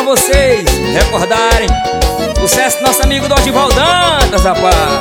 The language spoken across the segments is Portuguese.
vocês recordarem o sucesso do nosso amigo Dorival Dantas, rapaz.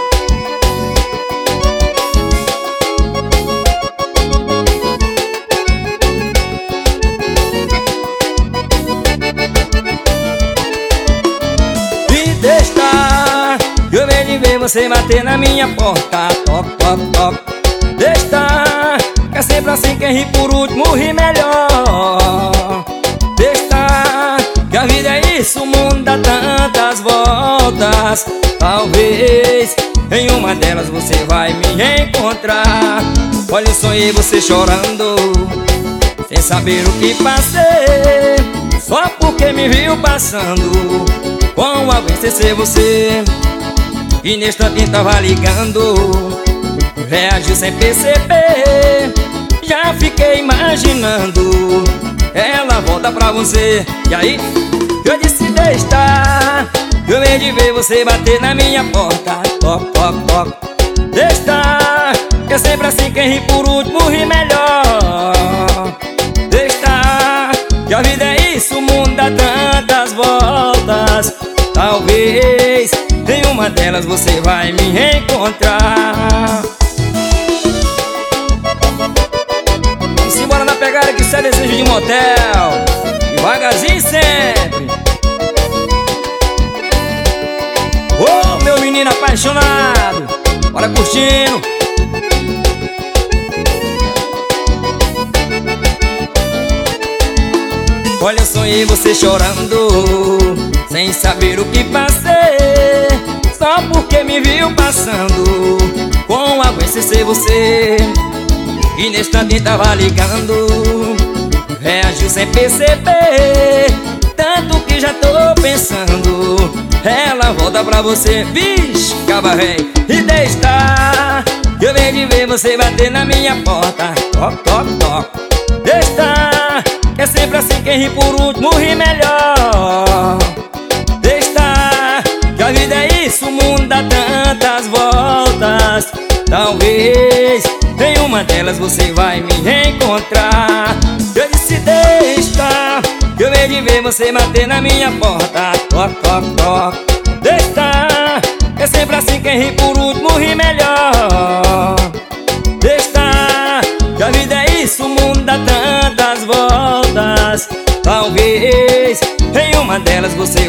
Me deixa, eu venho de ver você bater na minha porta. Toc, toc, toc. Deixa, que é sempre assim, quem ri por último ri melhor. Deixa, que a vida é isso, o mundo dá tantas voltas. Talvez em uma delas você vai me encontrar. Olha, eu sonhei você chorando, sem saber o que passei, só porque me viu passando com alguém sem ser você. E neste instante tava ligando, reagiu sem perceber. Já fiquei imaginando, ela volta pra você. E aí, eu disse deixa, eu venho de ver você bater na minha porta. Toc, toc, toc. Deixa, que é sempre assim, quem ri por último ri melhor. Deixa, que a vida é isso, o mundo dá tantas voltas. Talvez em uma delas você vai me encontrar. Vamos embora na pegada que isso é desejo de motel, devagarzinho sempre. Ô, meu menino apaixonado, bora curtindo. Olha, eu sonhei você chorando, sem saber o que passei, só porque me viu passando com alguém sem ser você. E neste instante tava ligando, reagiu sem perceber, tanto que já tô pensando, ela volta pra você. Vixe, cabaré. E deixa, eu venho de ver você bater na minha porta. Toc, toc, toc. Deixa, que é sempre assim, quem ri por último ri melhor. Deixa, que a vida é isso, o mundo dá tantas voltas. Talvez em uma delas você vai me encontrar. Eu disse deixa, que eu venho de ver você bater na minha porta. Toc, toc, toc. Deixa, que é sempre assim, quem ri por último ri melhor. Deixa, que a vida é isso, o mundo dá tantas voltas. Talvez em uma delas você